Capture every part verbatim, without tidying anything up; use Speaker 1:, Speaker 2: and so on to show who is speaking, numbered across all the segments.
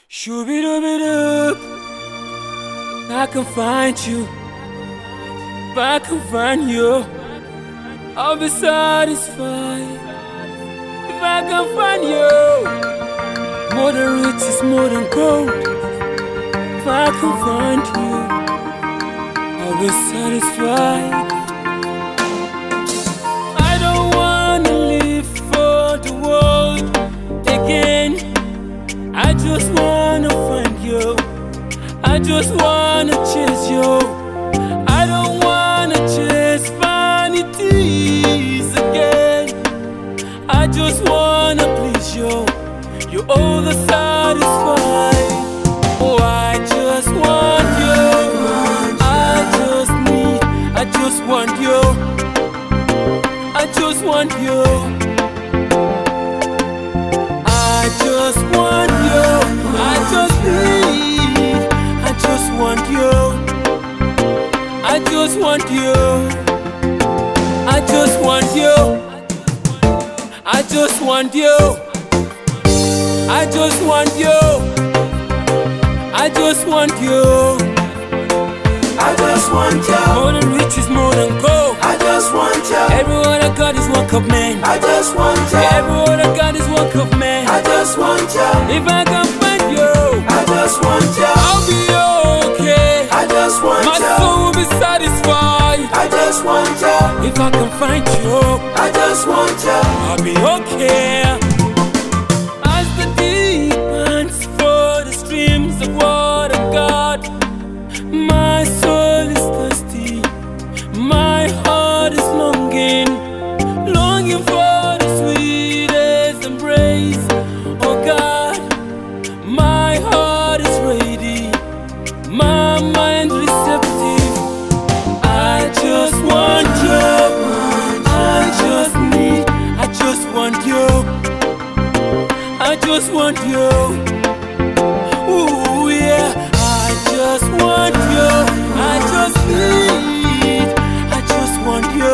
Speaker 1: Shoo-be-doo-be-doo. I can find you. If I can find you, I'll be satisfied. If I can find you, more than riches, more than gold. If I can find you, I'll be satisfied. I don't wanna live for the world again. I just wanna find you. I just wanna chase you. I don't wanna chase vanities again. I just wanna please you. You all the satisfied. Oh, I just want you. I just need. I just want you. I just want you. I just want you. I just need. I just want you. I just want you. I just want you. I just want you. I just want you. I just want you.
Speaker 2: I just want you.
Speaker 1: More than riches, more than gold.
Speaker 2: I just want you.
Speaker 1: Everyone I got is one cup man.
Speaker 2: I just want you.
Speaker 1: Everyone I got is one cup man.
Speaker 2: I just want you.
Speaker 1: If I can find you,
Speaker 2: I just want you.
Speaker 1: I'll be okay.
Speaker 2: I just want
Speaker 1: My
Speaker 2: you.
Speaker 1: soul will be satisfied.
Speaker 2: I just want you.
Speaker 1: If I can find you,
Speaker 2: I just want you.
Speaker 1: I'll be okay. As the deep pants for the streams of water, God, my soul is thirsty. My heart is longing, longing for the sweetest embrace. Oh God, my heart is ready, my mind receptive. I just want you. I just need. I just want you. I just want you. Ooh yeah. I just want you. I just need. I just want you.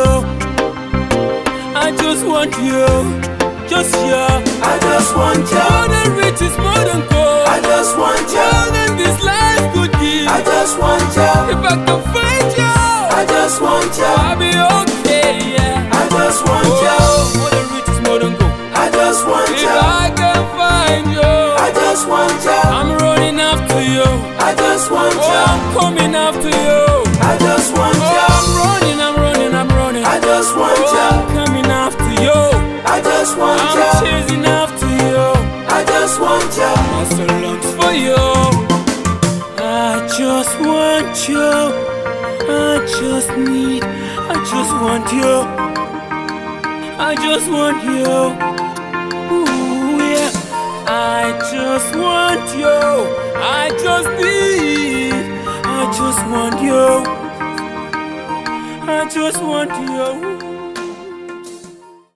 Speaker 1: I just want you. Just you.
Speaker 2: I just want you.
Speaker 1: More than riches, more than gold.
Speaker 2: I just want you.
Speaker 1: More than this life could give.
Speaker 2: I just want you.
Speaker 1: If I can find you,
Speaker 2: I just want you.
Speaker 1: I'll be okay. Yeah.
Speaker 2: I just want
Speaker 1: Oh,
Speaker 2: you.
Speaker 1: more than riches, more than gold.
Speaker 2: I just want
Speaker 1: If
Speaker 2: you.
Speaker 1: I can find you,
Speaker 2: I just want you.
Speaker 1: I'm running after you.
Speaker 2: I just want
Speaker 1: Oh,
Speaker 2: you.
Speaker 1: I'm coming after you.
Speaker 2: I just want
Speaker 1: Oh,
Speaker 2: you.
Speaker 1: I'm running, I'm running, I'm running.
Speaker 2: I just want
Speaker 1: Oh,
Speaker 2: you.
Speaker 1: I'm coming after you.
Speaker 2: I just want
Speaker 1: I'm
Speaker 2: you.
Speaker 1: chasing after you.
Speaker 2: I just want you.
Speaker 1: My soul longs for you. I just want you. I just need. I just want you. I just want you. Ooh yeah. I just want you. I just need. I just want you. I just want you.